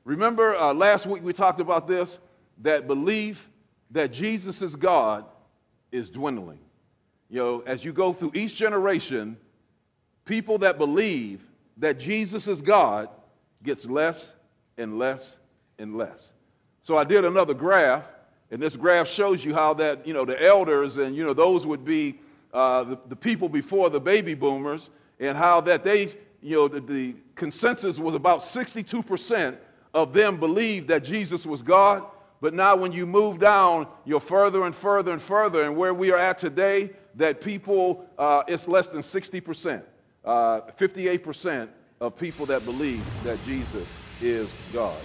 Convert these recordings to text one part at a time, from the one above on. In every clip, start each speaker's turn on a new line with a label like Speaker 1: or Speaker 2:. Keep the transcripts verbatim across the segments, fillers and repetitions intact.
Speaker 1: Remember uh, last week we talked about this, that belief that Jesus is God is dwindling. You know, as you go through each generation, people that believe that Jesus is God gets less and less and less. So I did another graph, and this graph shows you how that, you know, the elders and, you know, those would be uh, the, the people before the baby boomers, and how that they, you know, the, the consensus was about sixty-two percent of them believed that Jesus was God. But now when you move down, you're further and further and further, and where we are at today, that people, uh, it's less than sixty percent. Uh, fifty-eight percent of people that believe that Jesus is God.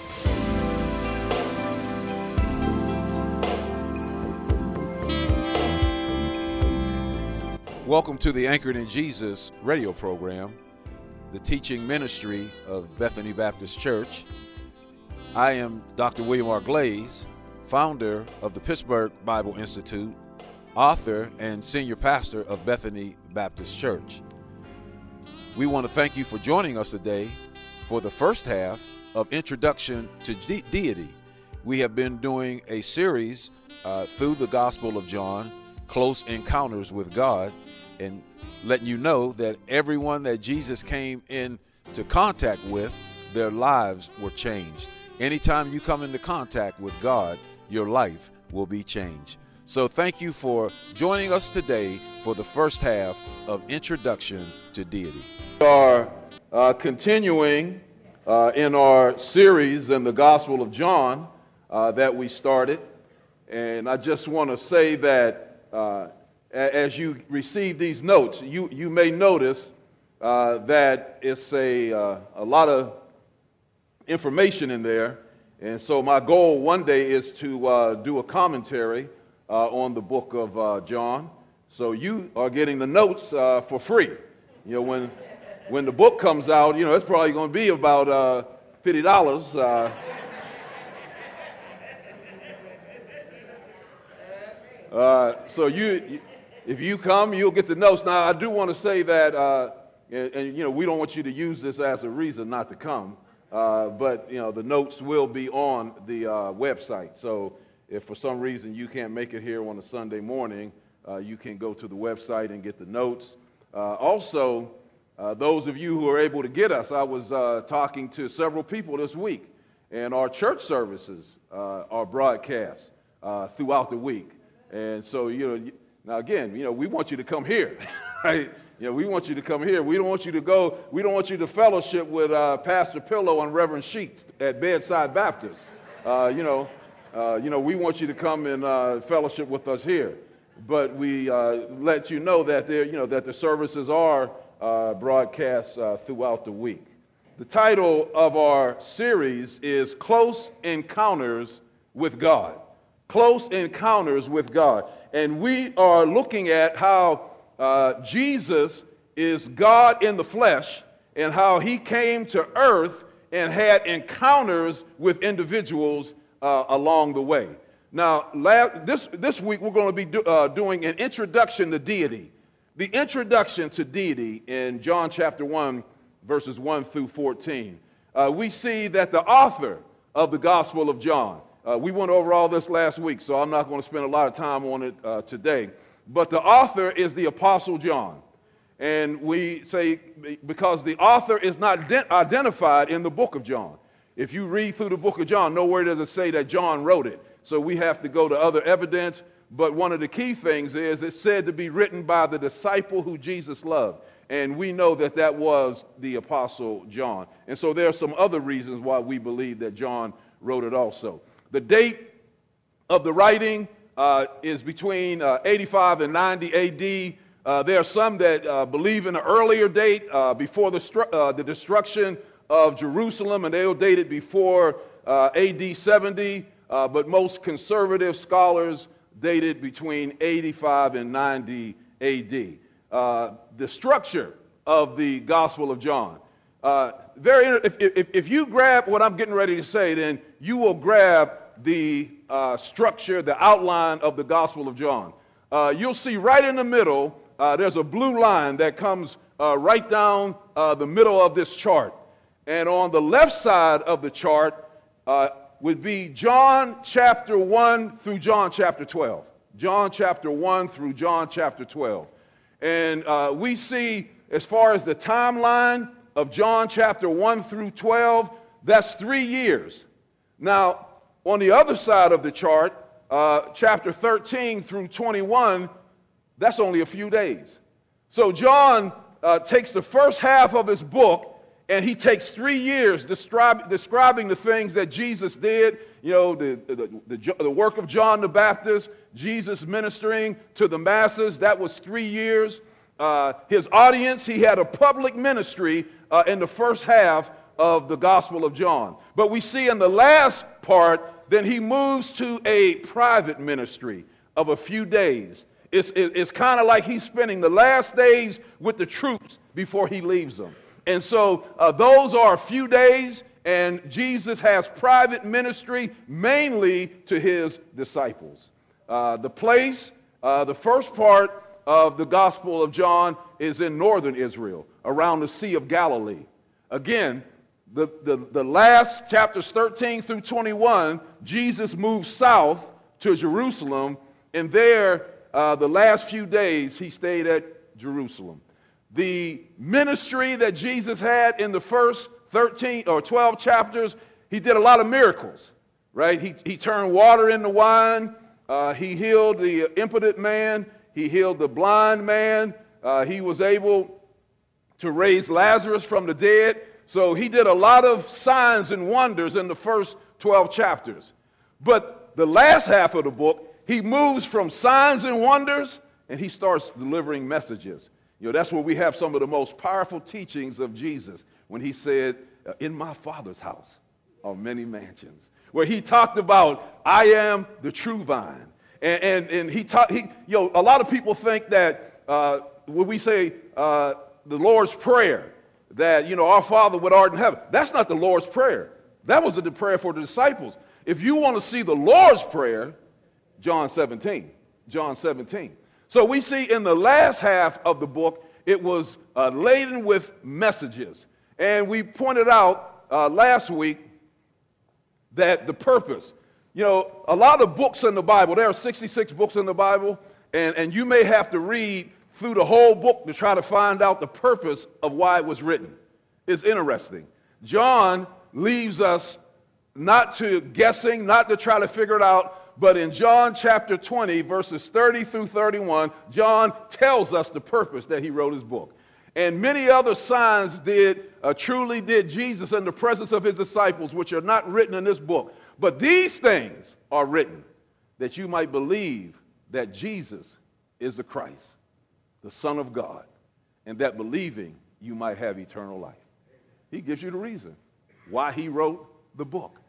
Speaker 1: Welcome to the Anchored in Jesus radio program, the teaching ministry of Bethany Baptist Church. I am Doctor William R. Glaze, founder of the Pittsburgh Bible Institute, author and senior pastor of Bethany Baptist Church. We want to thank you for joining us today for the first half of Introduction to De- Deity. We have been doing a series uh, through the Gospel of John, Close Encounters with God, and letting you know that everyone that Jesus came into contact with, their lives were changed. Anytime you come into contact with God, your life will be changed. So thank you for joining us today for the first half of Introduction to Deity. We are uh, continuing uh, in our series in the Gospel of John uh, that we started. And I just want to say that uh, as you receive these notes, you, you may notice uh, that it's a, uh, a lot of information in there. And so my goal one day is to uh, do a commentary uh, on the book of uh, John. So you are getting the notes uh, for free. You know, when, when the book comes out, you know, it's probably going to be about uh, fifty dollars. Uh, uh, so you... If you come, you'll get the notes. Now, I do want to say that, uh, and, and, you know, we don't want you to use this as a reason not to come, uh, but, you know, the notes will be on the uh, website. So if for some reason you can't make it here on a Sunday morning, uh, you can go to the website and get the notes. Uh, also, uh, those of you who are able to get us, I was uh, talking to several people this week, and our church services uh, are broadcast uh, throughout the week. And so, you know, now, again, you know, we want you to come here, right? You know, we want you to come here. We don't want you to go, we don't want you to fellowship with uh, Pastor Pillow and Reverend Sheets at Bedside Baptist. Uh, you know, uh, you know, we want you to come and uh, fellowship with us here. But we uh, let you know that there, you know, that the services are uh, broadcast uh, throughout the week. The title of our series is Close Encounters with God. Close Encounters with God. And we are looking at how uh, Jesus is God in the flesh, and how he came to earth and had encounters with individuals uh, along the way. Now, last, this, this week we're going to be do, uh, doing an introduction to deity. The introduction to deity in John chapter one, verses one through fourteen. Uh, we see that the author of the Gospel of John, Uh, we went over all this last week, so I'm not going to spend a lot of time on it uh, today. But the author is the Apostle John. And we say because the author is not de- identified in the book of John. If you read through the book of John, nowhere does it say that John wrote it. So we have to go to other evidence. But one of the key things is it's said to be written by the disciple who Jesus loved. And we know that that was the Apostle John. And so there are some other reasons why we believe that John wrote it also. The date of the writing uh, is between uh, eighty-five and ninety A D. Uh, there are some that uh, believe in an earlier date, uh, before the, stru- uh, the destruction of Jerusalem, and they'll date it before uh, A D seventy, uh, but most conservative scholars date it between eighty-five and ninety A D. Uh, the structure of the Gospel of John. Uh, very. If, if, if you grab what I'm getting ready to say, then you will grab the uh, structure, the outline of the Gospel of John. Uh, you'll see right in the middle, uh, there's a blue line that comes uh, right down uh, the middle of this chart. And on the left side of the chart uh, would be John chapter one through John chapter twelve. John chapter one through John chapter twelve. And uh, we see, as far as the timeline of John chapter one through twelve, that's three years. Now, on the other side of the chart, uh, chapter thirteen through twenty-one, that's only a few days. So John uh, takes the first half of his book, and he takes three years describe, describing the things that Jesus did, you know, the, the, the, the work of John the Baptist, Jesus ministering to the masses. That was three years. Uh, his audience, he had a public ministry uh, in the first half of the Gospel of John. But we see in the last part, then he moves to a private ministry of a few days. It's, it's kind of like he's spending the last days with the troops before he leaves them. And so uh, those are a few days, and Jesus has private ministry mainly to his disciples. Uh, the place, uh, the first part of the Gospel of John is in northern Israel, around the Sea of Galilee. Again, the, the, the last chapters thirteen through twenty-one, Jesus moves south to Jerusalem, and there, uh, the last few days, he stayed at Jerusalem. The ministry that Jesus had in the first thirteen or twelve chapters, he did a lot of miracles, right? He, he turned water into wine. Uh, he healed the impotent man. He healed the blind man. Uh, he was able to raise Lazarus from the dead. So he did a lot of signs and wonders in the first twelve chapters. But the last half of the book, he moves from signs and wonders, and he starts delivering messages. You know, that's where we have some of the most powerful teachings of Jesus, when he said, in my Father's house are many mansions, where he talked about, I am the true vine. And, and, and he taught, he, you know, a lot of people think that uh, when we say uh, the Lord's Prayer, that, you know, our Father which art in heaven, that's not the Lord's Prayer. That was the prayer for the disciples. If you want to see the Lord's Prayer, John seventeen, John seventeen. So we see in the last half of the book, it was uh, laden with messages. And we pointed out uh, last week that the purpose, you know, a lot of books in the Bible, there are sixty-six books in the Bible, and, and you may have to read through the whole book to try to find out the purpose of why it was written. It's interesting. John leaves us not to guessing, not to try to figure it out, but in John chapter twenty, verses thirty through thirty-one, John tells us the purpose that he wrote his book. And many other signs did, uh, truly did Jesus in the presence of his disciples, which are not written in this book. But these things are written that you might believe that Jesus is the Christ, the Son of God, and that believing you might have eternal life. He gives you the reason why he wrote the book.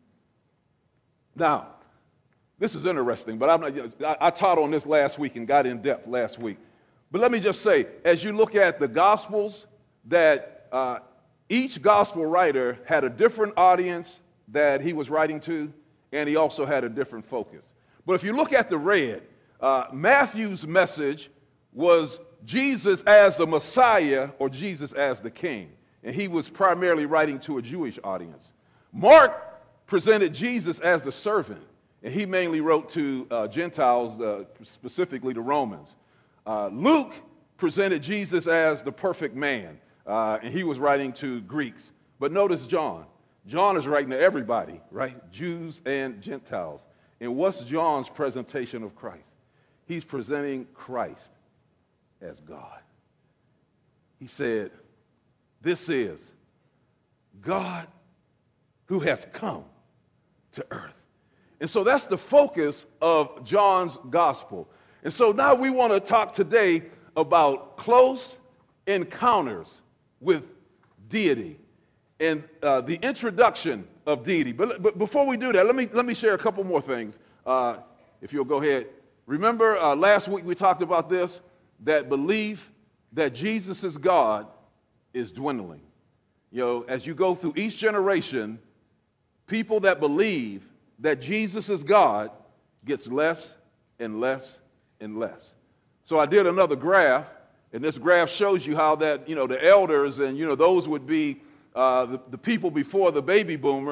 Speaker 1: Now, this is interesting, but I'm not, I, I taught on this last week and got in depth last week. But let me just say, as you look at the Gospels, that uh, each Gospel writer had a different audience that he was writing to, and he also had a different focus. But if you look at the red, uh, Matthew's message was Jesus as the Messiah or Jesus as the King, and he was primarily writing to a Jewish audience. Mark presented Jesus as the servant, and he mainly wrote to uh, Gentiles, uh, specifically the Romans. Uh, Luke presented Jesus as the perfect man, uh, and he was writing to Greeks. But notice John. John is writing to everybody, right? Jews and Gentiles. And what's John's presentation of Christ? He's presenting Christ as God. He said, this is God who has come to earth. And so that's the focus of John's gospel. And so now we want to talk today about close encounters with deity and uh, the introduction of deity. But, but before we do that, let me, let me share a couple more things, uh, if you'll go ahead. Remember uh, last week we talked about this, that belief that Jesus is God is dwindling. You know, as you go through each generation, people that believe that Jesus is God gets less and less and less. So I did another graph, and this graph shows you how that, you know, the elders and, you know, those would be uh, the, the people before the baby boomers,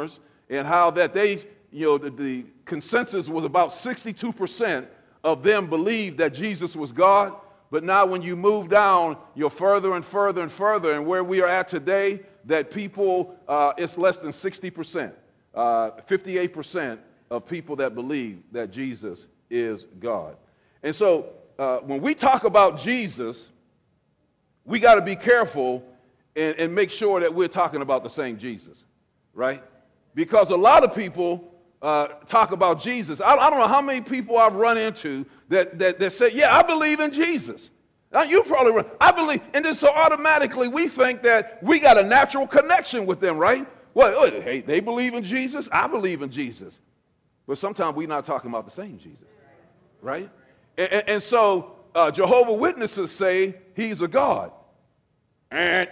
Speaker 1: and how that they, you know, the, the consensus was about sixty-two percent of them believed that Jesus was God. But now when you move down, you're further and further and further, and where we are at today, that people, uh, it's less than sixty percent. Uh, fifty-eight percent of people that believe that Jesus is God. And so uh, when we talk about Jesus, we got to be careful and, and make sure that we're talking about the same Jesus, right? Because a lot of people uh, talk about Jesus. I, I don't know how many people I've run into that, that, that say, yeah, I believe in Jesus. Now, you probably run, I believe, and then so automatically we think that we got a natural connection with them, right? Well, hey, they believe in Jesus, I believe in Jesus. But sometimes we're not talking about the same Jesus, right? And, and, and so uh, Jehovah's Witnesses say he's a God. And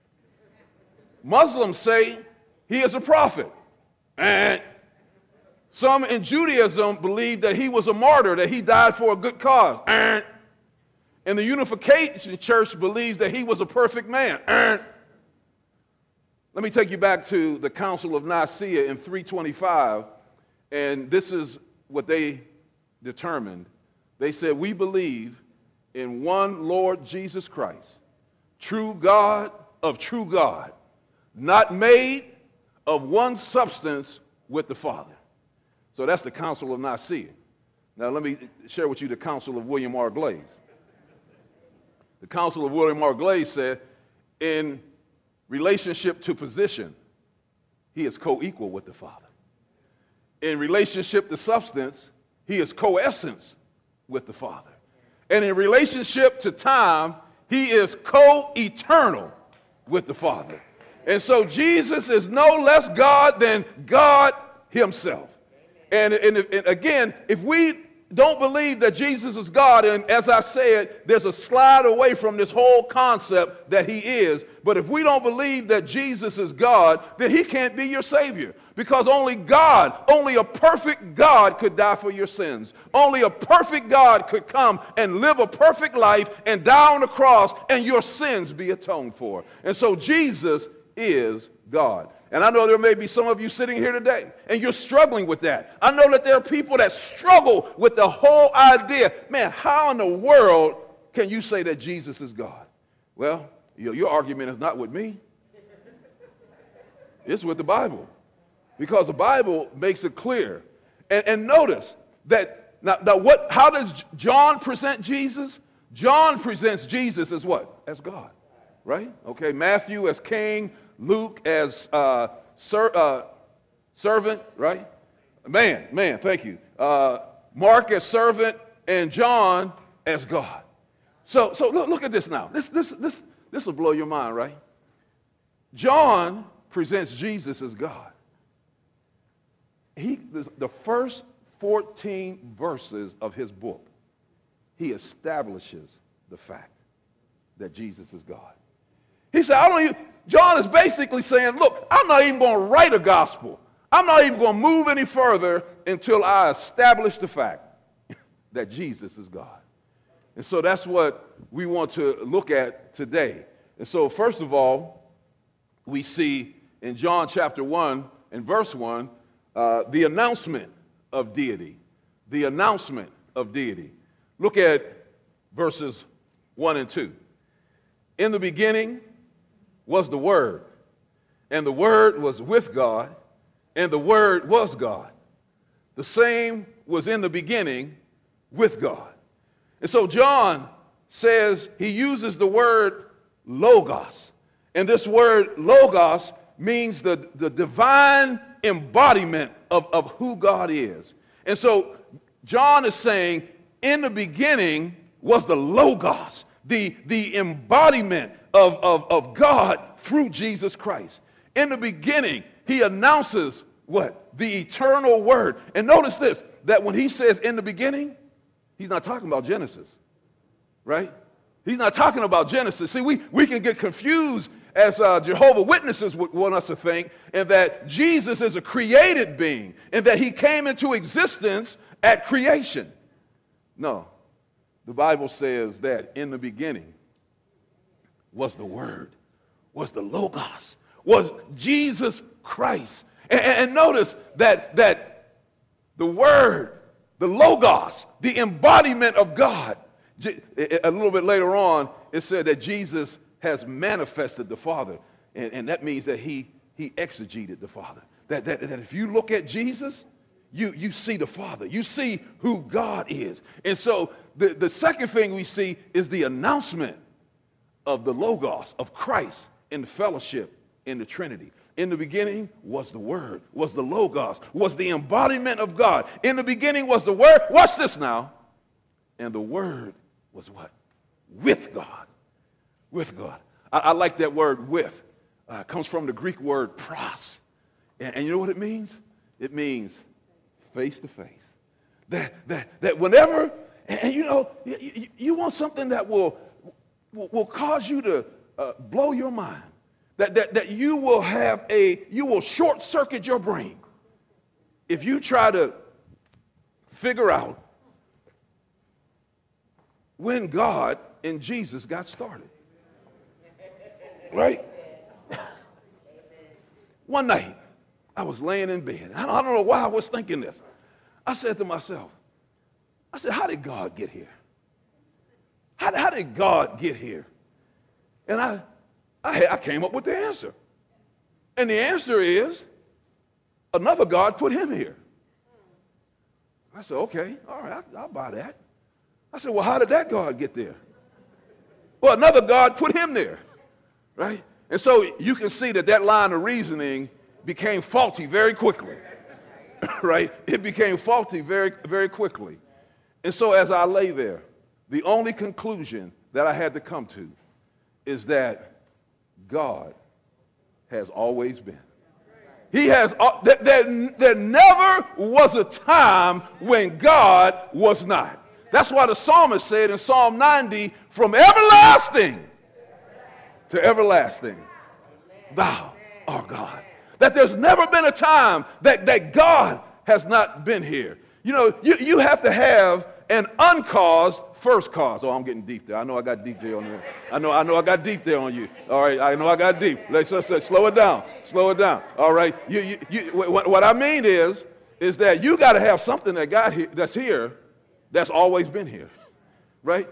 Speaker 1: Muslims say he is a prophet. And some in Judaism believe that he was a martyr, that he died for a good cause. And, and the Unification Church believes that he was a perfect man. And let me take you back to the Council of Nicaea in three twenty-five, and this is what they determined. They said, we believe in one Lord Jesus Christ, true God of true God, not made of one substance with the Father. So that's the Council of Nicaea. Now let me share with you the Council of William R. Glaze. The Council of William R. Glaze said, in relationship to position, he is co-equal with the Father. In relationship to substance, he is co-essence with the Father. And in relationship to time, he is co-eternal with the Father. And so Jesus is no less God than God himself. And, and, and again, if we don't believe that Jesus is God, and as I said, there's a slide away from this whole concept that he is. But if we don't believe that Jesus is God, then he can't be your Savior. Because only God, only a perfect God could die for your sins. Only a perfect God could come and live a perfect life and die on the cross and your sins be atoned for. And so Jesus is God. And I know there may be some of you sitting here today and you're struggling with that. I know that there are people that struggle with the whole idea. Man, how in the world can you say that Jesus is God? Well, your, your argument is not with me. It's with the Bible. Because the Bible makes it clear. And, and notice that, now, now what, how does John present Jesus? John presents Jesus as what? As God, right? Okay, Matthew as king, Luke as uh, ser, uh, servant, right? Man, man, thank you. Uh, Mark as servant, and John as God. So, so look, look at this now. This, this, this, this will blow your mind, right? John presents Jesus as God. He, the first fourteen verses of his book, he establishes the fact that Jesus is God. He said, I don't even, John is basically saying, look, I'm not even going to write a gospel. I'm not even going to move any further until I establish the fact that Jesus is God. And so that's what we want to look at today. And so first of all, we see in John chapter one and verse one, uh, the announcement of deity. The announcement of deity. Look at verses one and two. In the beginning was the Word, and the Word was with God, and the Word was God. The same was in the beginning with God. And so John says he uses the word logos. And this word logos means the, the divine embodiment of, of who God is. And so John is saying in the beginning was the logos, the, the embodiment of, of, of God through Jesus Christ. In the beginning, he announces what? The eternal word. And notice this, that when he says in the beginning, he's not talking about Genesis, right? He's not talking about Genesis. See, we, we can get confused as uh, Jehovah's Witnesses would want us to think, and that Jesus is a created being, and that he came into existence at creation. No, the Bible says that in the beginning was the Word, was the Logos, was Jesus Christ. And, and notice that, that the word, the Logos, the embodiment of God, a little bit later on, it said that Jesus has manifested the Father. And, and that means that he, he exegeted the Father. That, that, that if you look at Jesus, you, you see the Father. You see who God is. And so the, the second thing we see is the announcement of the Logos, of Christ in the fellowship in the Trinity. In the beginning was the Word, was the Logos, was the embodiment of God. In the beginning was the Word. Watch this now. And the Word was what? With God. With God. I, I like that word with. Uh, it comes from the Greek word pros. And, and you know what it means? It means face to face. That, that, that whenever, and, and you know, you, you want something that will, will, will cause you to uh, blow your mind. That, that, that you will have a, you will short circuit your brain if you try to figure out when God and Jesus got started. Right? One night, I was laying in bed. I don't, I don't know why I was thinking this. I said to myself, I said, how did God get here? How, how did God get here? And I, I, I came up with the answer. And the answer is, another God put him here. I said, okay, all right, I'll buy that. I said, well, how did that God get there? Well, another God put him there, right? And so you can see that that line of reasoning became faulty very quickly, right? It became faulty very, very quickly. And so as I lay there, the only conclusion that I had to come to is that God has always been. He has, there, there never was a time when God was not. That's why the psalmist said in Psalm ninety, from everlasting to everlasting, thou art God. That there's never been a time that, that God has not been here. You know, you, you have to have an uncaused first cause. Oh, I'm getting deep there. I know I got deep there on you. I know, I know I got deep there on you. All right, I know I got deep. Let's just say, slow it down. Slow it down. All right. You, you, you, what, what I mean is, is that you got to have something that got here, that's here, that's always been here, right?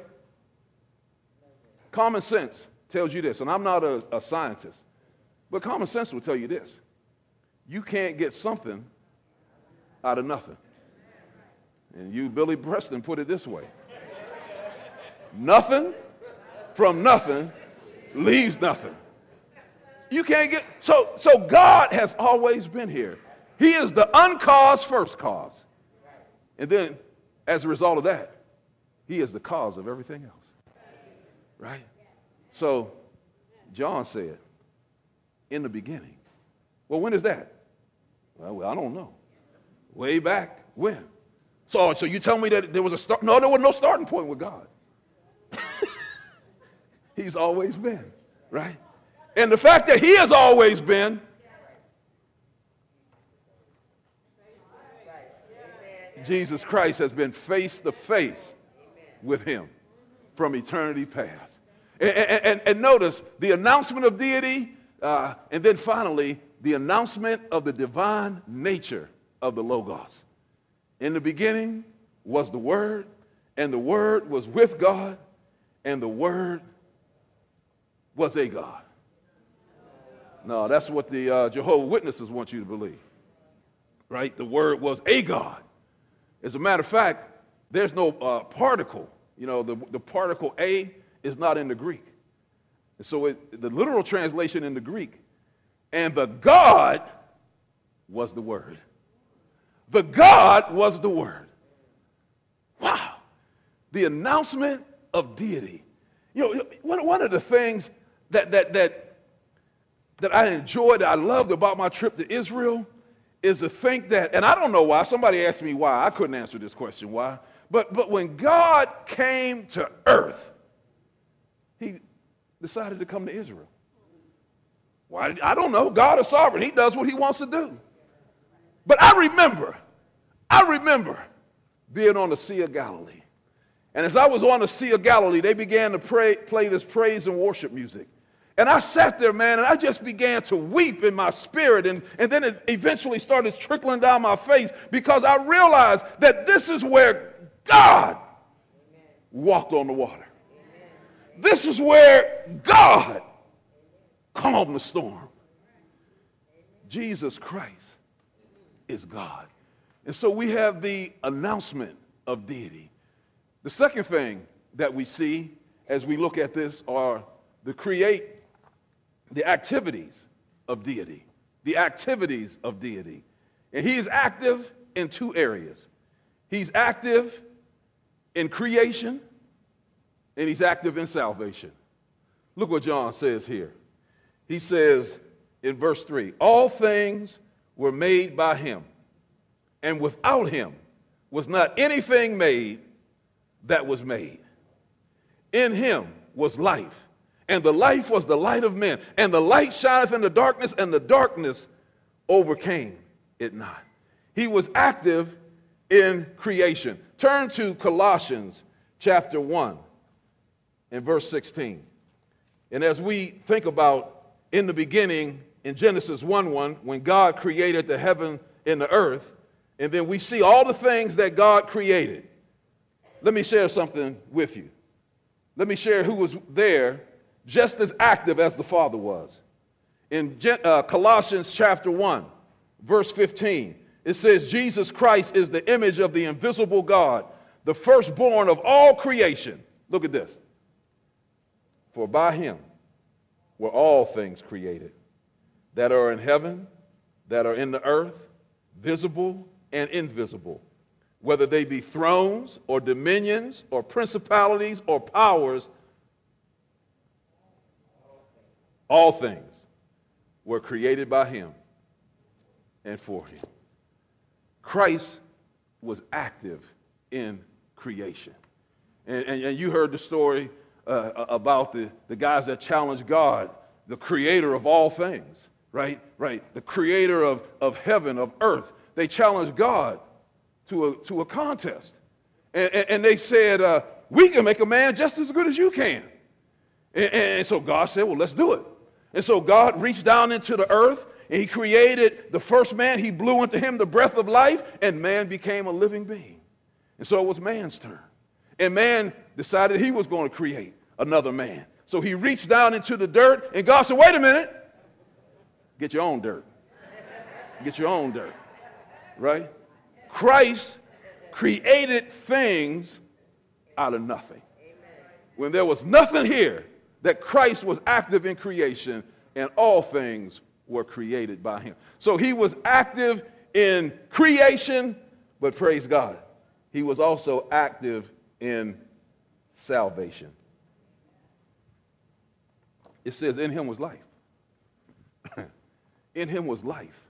Speaker 1: Common sense tells you this, and I'm not a, a scientist, but common sense will tell you this. You can't get something out of nothing. And you, Billy Preston, put it this way. Nothing from nothing leaves nothing. You can't get, so, so God has always been here. He is the uncaused first cause. And then, as a result of that, he is the cause of everything else. Right? So, John said, in the beginning. Well, when is that? Well, I don't know. Way back when? So, so you tell me that there was a start? No, there was no starting point with God. He's always been, right? And the fact that he has always been, Jesus Christ has been face to face with him from eternity past. And, and, and, and notice the announcement of deity, uh, and then finally, the announcement of the divine nature of the Logos. In the beginning was the Word, and the Word was with God, and the Word was a God. No, that's what the uh, Jehovah's Witnesses want you to believe, right? The Word was a God. As a matter of fact, there's no uh, particle. You know, the, the particle a is not in the Greek. And so it, the literal translation in the Greek, and the God was the Word. The God was the Word. Wow. The announcement of deity. You know, one, one of the things that, that, that, that I enjoyed, that I loved about my trip to Israel is to think that, and I don't know why, somebody asked me why, I couldn't answer this question, why, but, but when God came to earth, he decided to come to Israel. Why? I don't know. God is sovereign. He does what he wants to do. But I remember, I remember being on the Sea of Galilee. And as I was on the Sea of Galilee, they began to pray, play this praise and worship music. And I sat there, man, and I just began to weep in my spirit. And, and then it eventually started trickling down my face because I realized that this is where God Amen. Walked on the water. Amen. This is where God calmed the storm. Jesus Christ is God. And so we have the announcement of deity. The second thing that we see as we look at this are the create, the activities of deity. The activities of deity. And he is active in two areas. He's active in creation, and he's active in salvation. Look what John says here. He says in verse three, all things were made by him, and without him was not anything made that was made. In him was life, and the life was the light of men, and the light shineth in the darkness, and the darkness overcame it not. He was active in creation. Turn to Colossians chapter one and verse sixteen. And as we think about in the beginning, in Genesis one one, when God created the heaven and the earth, and then we see all the things that God created. Let me share something with you. Let me share who was there just as active as the Father was. In uh, Colossians chapter one, verse fifteen, it says, Jesus Christ is the image of the invisible God, the firstborn of all creation. Look at this. For by him were all things created, that are in heaven, that are in the earth, visible and invisible, whether they be thrones or dominions or principalities or powers. All things were created by him and for him. Christ was active in creation. And, and, and you heard the story uh, about the, the guys that challenged God, the creator of all things, right? Right. The creator of, of heaven, of earth. They challenged God to a, to a contest. And, and, and they said, uh, we can make a man just as good as you can. And, and so God said, well, let's do it. And so God reached down into the earth, and he created the first man. He blew into him the breath of life, and man became a living being. And so it was man's turn. And man decided he was going to create another man. So he reached down into the dirt, and God said, wait a minute. Get your own dirt. Get your own dirt. Right? Christ created things out of nothing. When there was nothing here, that Christ was active in creation, and all things were created by him. So he was active in creation, but praise God, he was also active in salvation. It says in him was life. In him was life.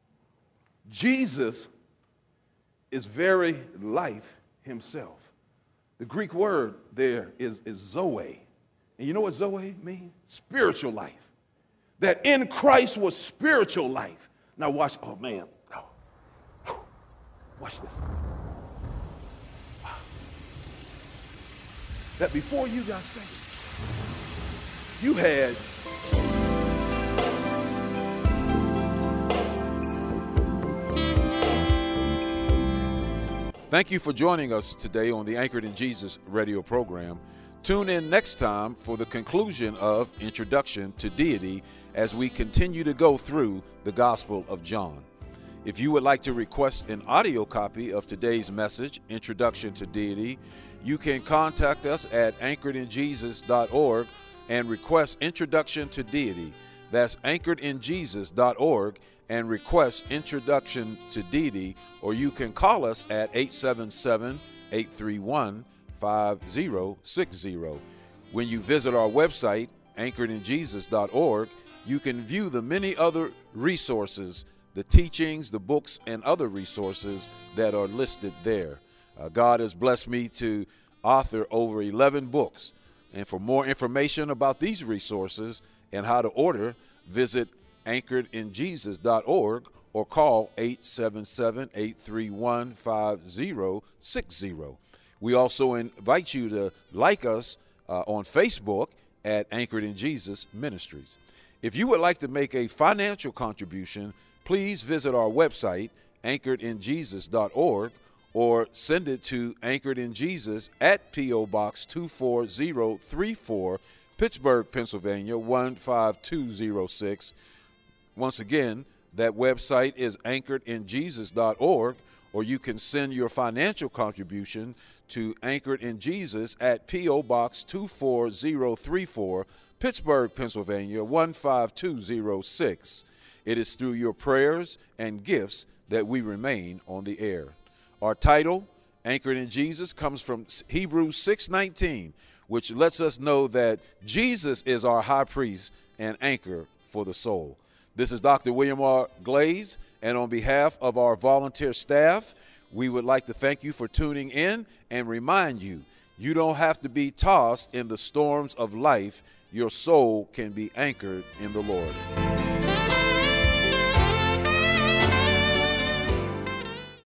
Speaker 1: Jesus is very life himself. The Greek word there is, is zoe. And you know what zoe means? Spiritual life. That in Christ was spiritual life. Now watch, oh man. Oh. Watch this. Wow. That before you got saved, you had
Speaker 2: Thank you for joining us today on the Anchored in Jesus radio program. Tune in next time for the conclusion of Introduction to Deity as we continue to go through the Gospel of John. If you would like to request an audio copy of today's message, Introduction to Deity, you can contact us at anchored in jesus dot org and request Introduction to Deity. That's anchored in jesus dot org and request Introduction to Deity, or you can call us at eight seven seven, eight three one, five zero six zero. When you visit our website, anchored in jesus dot org, you can view the many other resources, the teachings, the books, and other resources that are listed there. Uh, God has blessed me to author over eleven books. And for more information about these resources and how to order, visit anchored in jesus dot org or call eight seven seven, eight three one, five zero six zero. We also invite you to like us uh, on Facebook at Anchored in Jesus Ministries. If you would like to make a financial contribution, please visit our website, anchored in jesus dot org, or send it to Anchored in Jesus at P O. Box two four zero three four, Pittsburgh, Pennsylvania one five two zero six. Once again, that website is anchored in jesus dot org, or you can send your financial contribution to Anchored in Jesus at P O. Box two four zero three four, Pittsburgh, Pennsylvania one five two zero six. It is through your prayers and gifts that we remain on the air. Our title, Anchored in Jesus, comes from Hebrews six nineteen, which lets us know that Jesus is our high priest and anchor for the soul. This is Doctor William R. Glaze, and on behalf of our volunteer staff, we would like to thank you for tuning in and remind you, you don't have to be tossed in the storms of life. Your soul can be anchored in the Lord.